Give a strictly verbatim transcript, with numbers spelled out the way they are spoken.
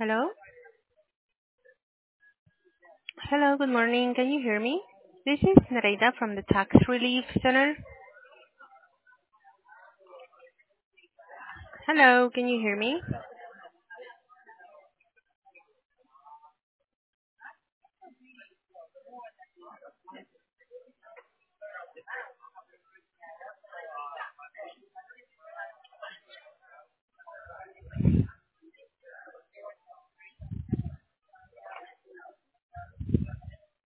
Hello? Hello, good morning. Can you hear me? This is Nereida from the Tax Relief Center. Hello, can you hear me?